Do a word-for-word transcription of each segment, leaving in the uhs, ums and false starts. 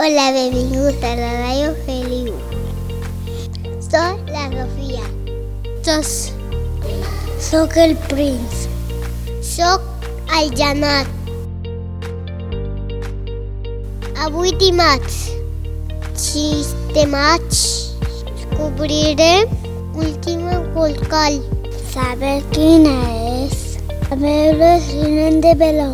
Hola, benvinguts a la Ràdio Feliu. Soc la Sofia. Sos. Soc el Prince. Soc el Janat. Avui dimarts, sis de maig, descobrirem l'última vocal. Saber quina és. A veure si n'hem de velar.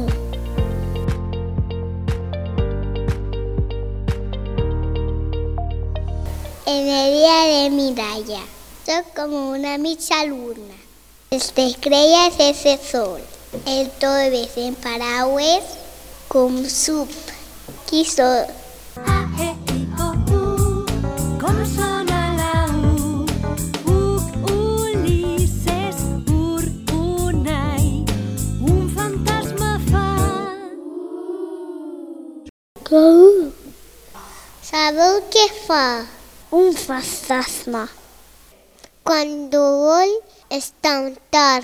Energía de miralla. Soy como una mitja luna. Les estrellas es el sol. El todo ves en paraguas com sup. Qui soy? A, E, I, O, U, com sona la U? Uc, Ulisses, Ur, Unai, un fantasma fa. Què? Sabeu què fa? Un fantasma. Quan vol espantar.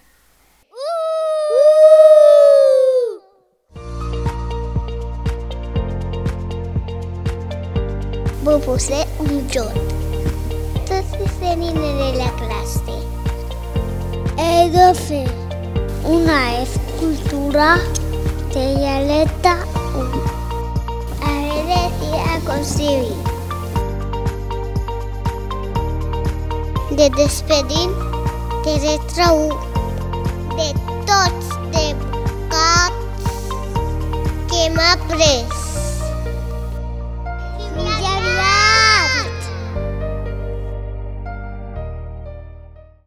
Voy a poner un joc. Entonces venimos de la clase. He de fer una escultura de galeta U. A veure si aconseguim. De despedir de letra U. De tots de vocats que m'ha pres.